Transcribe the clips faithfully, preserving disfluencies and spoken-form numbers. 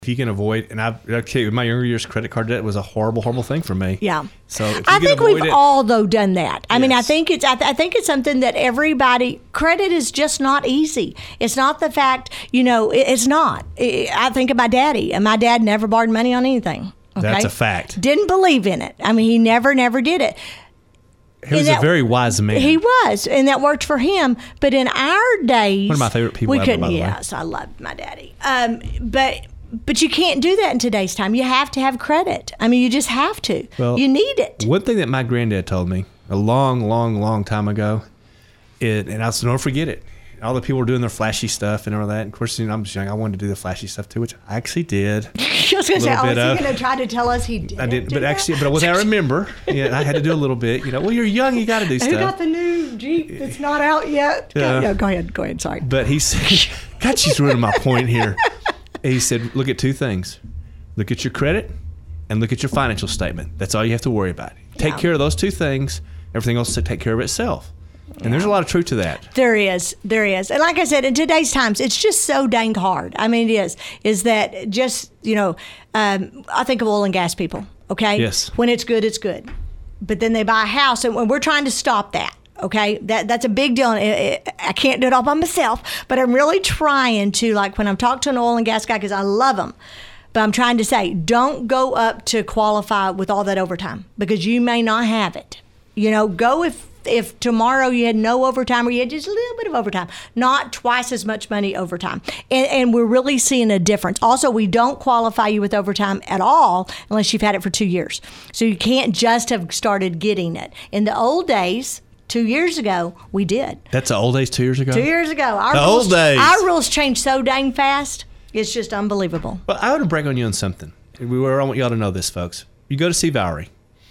If you can avoid, and I, okay, my younger years, credit card debt was a horrible, horrible thing for me. Yeah. So if you I can think avoid we've it, all though done that. I mean, I Yes. think it's I, th- I think it's something that everybody. Credit is just not easy. It's not the fact, you know, it, it's not. I I think of my daddy, and my dad never borrowed money on anything. Okay? That's a fact. Didn't believe in it. I mean, he never, never did it. He was And a that- very wise man. He was, and that worked for him. But in our days, One of my favorite people we ever, couldn't. by the way. Yes, I loved my daddy. Um, but but you can't do that in today's time. You have to have credit. I mean, you just have to. Well, you need it. One thing that my granddad told me a long, long, long time ago, it, and I'll never forget it. All the people were doing their flashy stuff and all that. And of course, you know, I'm just young. I wanted to do the flashy stuff too, which I actually did. I was going to say, little oh, is bit of- he going to try to tell us he did? I didn't, do but that? actually, but what I remember, yeah, I had to do a little bit. You know, well, you're young, you got to do Who stuff. got the new Jeep that's not out yet? Yeah. Go, no, go ahead. Go ahead. Sorry. But he said, God, she's ruining my point here. He said, look at two things. Look at your credit and look at your financial statement. That's all you have to worry about. Take Yeah. care of those two things. Everything else will take care of itself. And there's a lot of truth to that. There is, there is, and like I said, in today's times, it's just so dang hard. I mean, it is. Is that just you know? Um, I think of oil and gas people. Okay. Yes. When it's good, it's good, but then they buy a house, and when we're trying to stop that. Okay, that that's a big deal. And it, it, I can't do it all by myself, but I'm really trying to, like when I'm talking to an oil and gas guy, because I love them. But I'm trying to say, don't go up to qualify with all that overtime because you may not have it. You know, go if if tomorrow you had no overtime or you had just a little bit of overtime, not twice as much money overtime. And, and we're really seeing a difference. Also, we don't qualify you with overtime at all unless you've had it for two years. So you can't just have started getting it. In the old days, two years ago, we did. That's the old days two years ago? Two years ago. Our The rules, old days. Our rules changed so dang fast. It's just unbelievable. Well, I want to brag on you on something. We were, I want y'all to know this, folks. You go to see Valerie,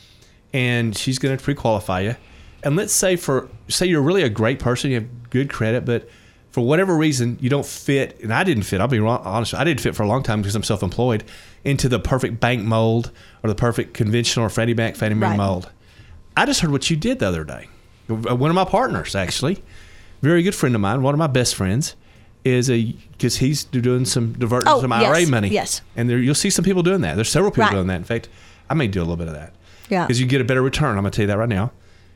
and she's going to pre-qualify you. And let's say for say you're really a great person, you have good credit, but for whatever reason you don't fit, and I didn't fit. I'll be wrong, honest. I didn't fit for a long time because I'm self-employed into the perfect bank mold or the perfect conventional or Freddie Mac, Fannie Mae Right. mold. I just heard what you did the other day. One of my partners, actually, very good friend of mine, one of my best friends, is a because he's doing some diverting Oh, some I R A yes, money. yes. And there you'll see some people doing that. There's several people Right. doing that. In fact, I may do a little bit of that. Yeah. Because you get a better return. I'm going to tell you that right now.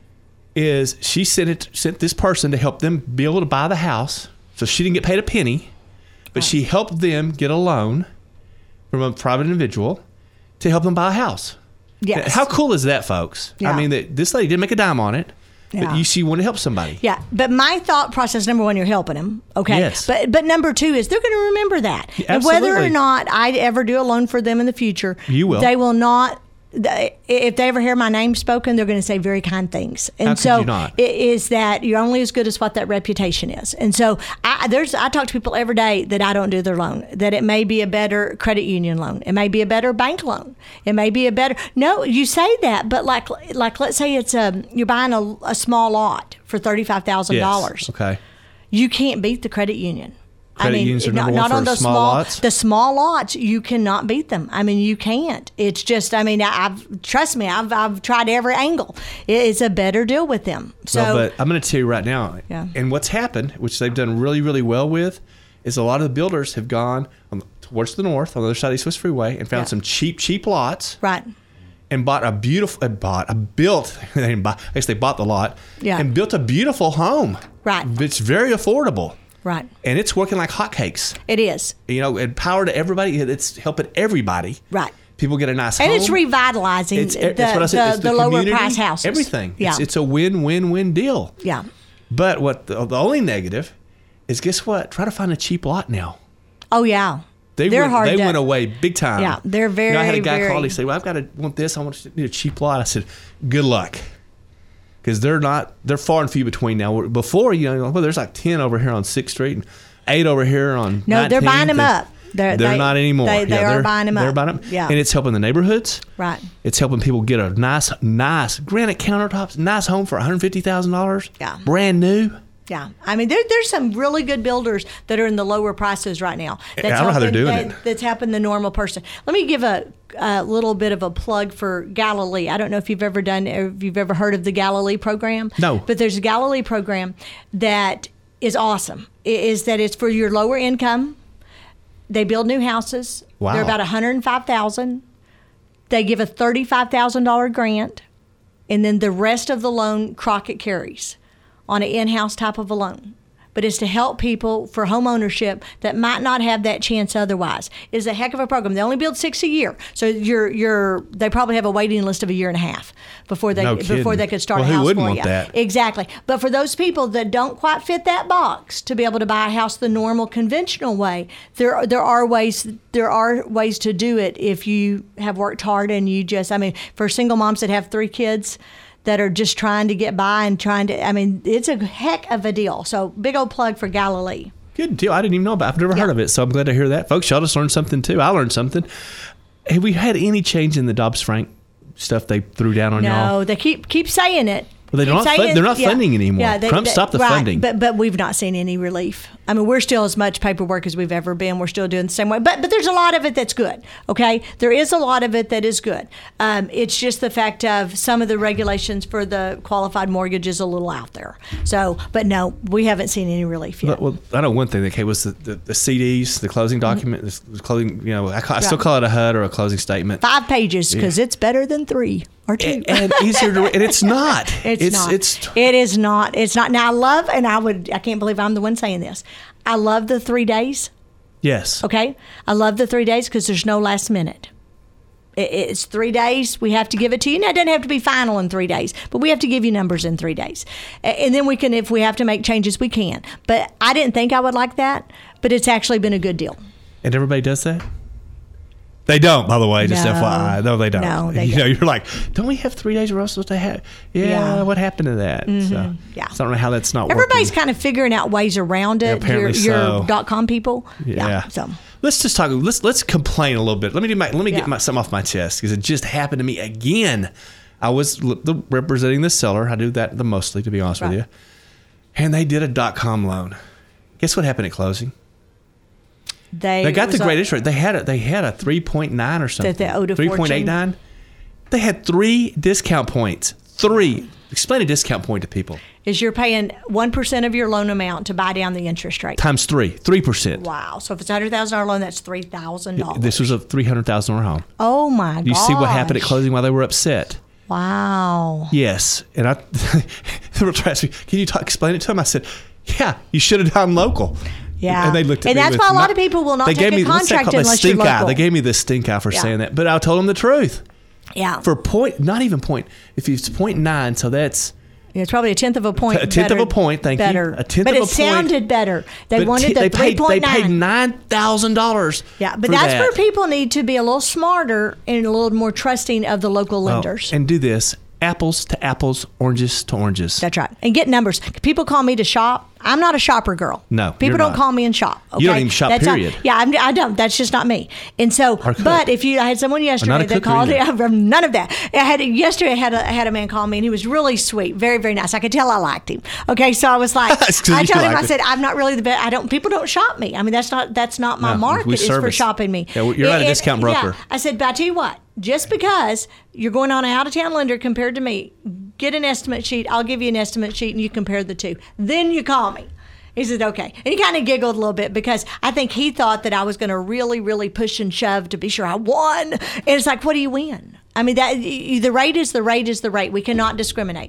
Is she sent it sent this person to help them be able to buy the house, so she didn't get paid a penny, but she helped them get a loan from a private individual to help them buy a house. Yes. How cool is that, folks? Yeah. I mean, that this lady didn't make a dime on it, Yeah. but you she wanted to help somebody. Yeah, but my thought process, number one, you're helping them, okay? Yes. But but number two is they're going to remember that. Yeah, and whether or absolutely. not I ever do a loan for them in the future, You will. They will not. they- If they ever hear my name spoken, they're going to say very kind things. And How could so you not? it is that you're only as good as what that reputation is. And so I there's I talk to people every day that I don't do their loan. That it may be a better credit union loan. It may be a better bank loan. It may be a better. No, you say that, but like like let's say it's a you're buying a, a small lot for thirty five thousand dollars. Yes. Okay. You can't beat the credit union. Credit unions are number one for those small lots? The small lots, you cannot beat them. I mean, you can't. It's just, I mean, I- I've trust me, I've I've tried every angle. It's a better deal with them. So, Well, but I'm going to tell you right now, Yeah. and what's happened, which they've done really, really well with, is a lot of the builders have gone on, towards the north on the other side of the East West Freeway and found Yeah. some cheap, cheap lots right, and bought a beautiful, uh, bought, a built, they didn't buy, I guess they bought the lot, Yeah. and built a beautiful home. Right. It's very affordable. right. And it's working like hotcakes. It is You know, and power to everybody. It's helping everybody. right. People get a nice And home. it's revitalizing It's- the, that's what I said. the, It's the lower community, price houses. Everything. Yeah. It's, it's a win-win-win deal. yeah. But what the, the only negative is, guess what? Try to find a cheap lot now. Oh, yeah. They They're went, hard They to- went away big time. Yeah, they're You know, I had a very, guy very- call. He said, "Well, I've got to want this. I want to need a cheap lot." I said, "Good luck," because they're not. They're far and few between now. Before, you know, well, there's like ten over here on Sixth Street and eight over here on. No, they're buying them nineteenth, up. They're, and They're they, not anymore. They, they Yeah, are they're- buying them They're up. buying them. Yeah. And it's helping the neighborhoods. Right. It's helping people get a nice, nice granite countertops, nice home for one hundred fifty thousand dollars. Yeah. Brand new. Yeah, I mean, there, there's some really good builders that are in the lower prices right now. That's I don't know how they're helping- doing that- it. That's helping the normal person. Let me give a, a little bit of a plug for Galilee. I don't know if you've ever done, if you've ever heard of the Galilee program. No. But there's a Galilee program that is awesome. It is that it's for your lower income They build new houses. Wow. They're about one hundred five thousand. They give a thirty-five thousand dollars grant, and then the rest of the loan Crockett carries on an in-house type of a loan. But it's to help people for home ownership that might not have that chance otherwise. It's a heck of a program. They only build six a year, so you're you're they probably have a waiting list of a year and a half before they No before kidding. they could start Well, a who house wouldn't for want you. that? Exactly. But for those people that don't quite fit that box to be able to buy a house the normal conventional way, there there are ways there are ways to do it if you have worked hard and you just I mean for single moms that have three kids that are just trying to get by and trying to, I mean, it's a heck of a deal. So big old plug for Galilee. Good deal. I didn't even know about it. I've never heard of it, so I'm glad to hear that. Folks, y'all just learned something too. I learned something. Have we had any change in the Dobbs-Frank stuff they threw down on y'all? No, they keep keep saying it. Well, they're Keep not fun- saying- they're not funding anymore. Yeah, they- Trump they- stopped the right, funding. But but we've not seen any relief. I mean, we're still as much paperwork as we've ever been. We're still doing the same way. But but there's a lot of it that's good. Okay, there is a lot of it that is good. Um, it's just the fact of some of the regulations for the qualified mortgage is a little out there. So, but no, we haven't seen any relief yet. Well, I know one thing that came was the, the, the C Ds, the closing document, the closing. You know, I, call, I still call it a H U D or a closing statement. Five pages because it's better than three or two. and, and easier to read. And it's not. It's, it's not. It's it is not. It's not. Now I love, and I would. I can't believe I'm the one saying this. I love the three days. yes. Okay, I love the three days because there's no last minute. It, it's three days. We have to give it to you. Now it doesn't have to be final in three days, but we have to give you numbers in three days, A- and then we can, if we have to make changes, we can. But I didn't think I would like that, but it's actually been a good deal. And everybody does that? They don't, by the way, just No. F Y I. No, they don't. No, they you know, don't. you're like, don't we have three days we're all supposed to have? Yeah, Yeah. what happened to that? So, Yeah. so I don't know how that's not Everybody's working. kind of figuring out ways around it. apparently your, so. your dot com people. Yeah. So Let's just talk. Let's let's complain a little bit. Let me do my, let me Yeah. get my, something off my chest because it just happened to me again. I was l- the, representing the seller. I do that the mostly, to be honest Right. with you. And they did a dot com loan. Guess what happened at closing? they They got was the a- great interest rate. They had a they had a three point nine or something. That they owed a three point eight nine. They had three discount points. Three. Explain a discount point to people. Is you're paying one percent of your loan amount to buy down the interest rate. Times three. Three percent. Wow. So if it's a hundred thousand dollar loan, that's three thousand dollars. This was a three hundred thousand dollar home. Oh my god. You see what happened at closing while they were upset. Wow. Yes, and I. They were trying to ask me, can you talk, explain it to them? I said, yeah, you should have done local. Yeah. And they looked at And me that's with why a lot not- of people will not they take gave a me, what's that contract called? A unless you're stink eye. local. They gave me this stink eye for Yeah. saying that, but I told them the truth. Yeah. For point, not even point. If it's point nine, so that's It's probably a tenth of a point. A tenth of better- a point, thank you. better. A tenth but of it a point. sounded better. They but wanted t- the they three paid they point paid nine. nine thousand dollars. Yeah, but for that's that. where people need to be a little smarter and a little more trusting of the local Well, lenders. and do this: apples to apples, oranges to oranges. That's right. And get numbers. People call me to shop. I'm not a shopper girl. No, people you're don't not. call me and shop. Okay? You don't even shop, That's not- period. yeah, I'm, I don't. That's just not me. And so, Or cook. but if you, I had someone not yesterday a that cooker called. either. None of that. I had yesterday. I had a, I had a man call me and he was really sweet, very very nice. I could tell I liked him. Okay, so I was like, It's 'cause I you told him, liked I it. said, I'm not really the best. I don't. People don't shop me. I mean, that's not that's not my No, market. we Is for service. shopping me. Yeah, well, you're not a And- discount yeah. broker. I said, but I tell you what, just because you're going on an out of town lender compared to me, get an estimate sheet. I'll give you an estimate sheet and you compare the two. Then you call me. He said, okay. And he kind of giggled a little bit because I think he thought that I was going to really, really push and shove to be sure I won. And it's like, what do you win? I mean, that the rate is the rate is the rate. We cannot discriminate.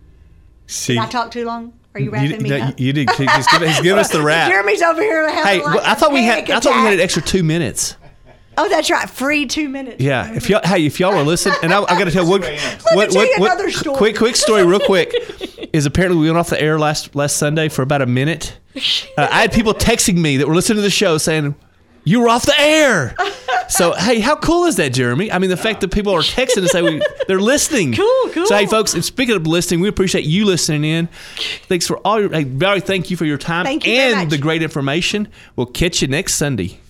See, Did I talk too long? Are you wrapping you, me no, up? you did. He's giving, he's giving us the wrap. Jeremy's over here having Hey, like I thought we had. panic I thought we had an attack. extra two minutes. Oh, that's right. Free two minutes. Yeah, if y'all, hey, if y'all were listening, and I, I got to tell what, what, tell you what, what, another story. quick, quick story, real quick, is apparently we went off the air last last Sunday for about a minute. Uh, I had people texting me that were listening to the show saying you were off the air. So hey, how cool is that, Jeremy? I mean, the fact that people are texting to say we, they're listening. Cool, cool. So hey, folks, and speaking of listening, we appreciate you listening in. Thanks for all your. Hey, Valerie, thank you for your time Thank you very and much. the great information. We'll catch you next Sunday.